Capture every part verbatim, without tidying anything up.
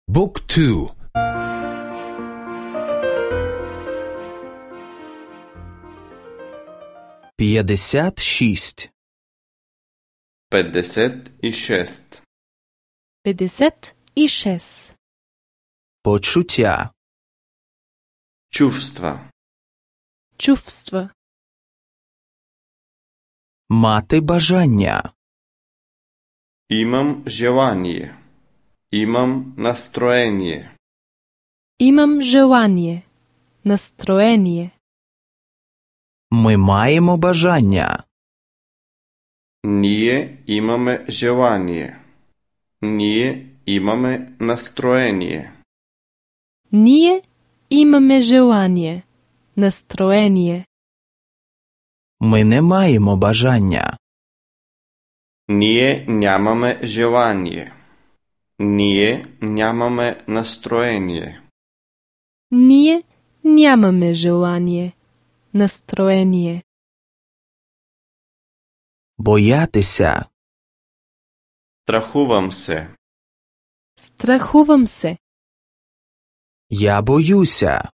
บุ๊กทูп'ятдесят шість п'ятдесят і шість п'ятдесят і шість почуття чувства чувства мати бажання имам желание имам настроение имам желание настроение ми маємо бажання ние имаме желание ние имаме настроение ние имаме желание настроение ми не маємо бажання ние нямаме желание ние нямаме настроение ние нямаме желание настроение боятися страхувам се страхувам се я боюся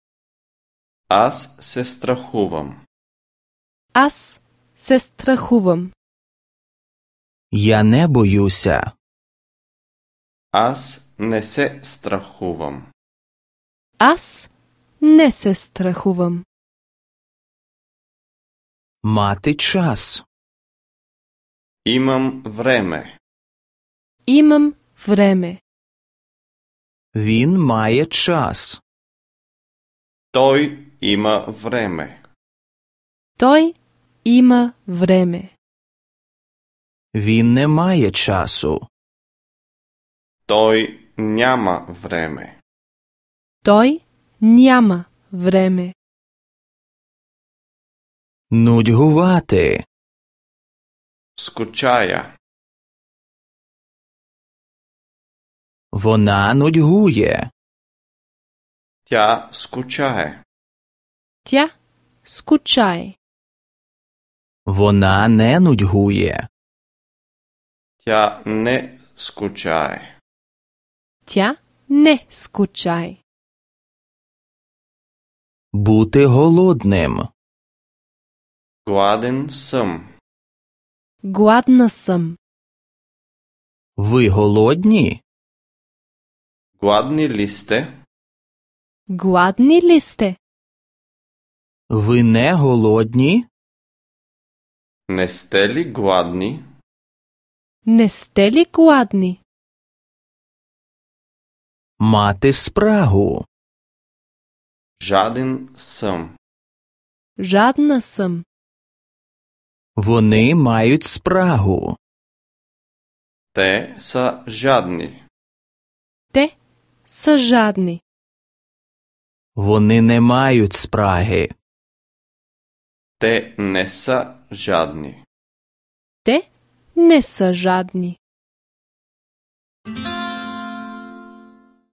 аз се страхувам аз се страхувам я не боюся аз не се страхувам аз не се страхувам мати час имам време имам време він має час той има време той има време він не має часу той няма време той няма време нудьгувати скучая вона нудьгує тя скучає тя скучає вона не нудьгує тя не скучає тя не скучає бути голодним гладен съм гладна съм ви голодні гладни ли сте гладни ли сте ви не голодні не сте ли гладни не сте ли гладни мати спрагу жаден съм жадна съм вони мають спрагу те са жадни те са жадни вони не мають спраги те не са жадни те не са жадни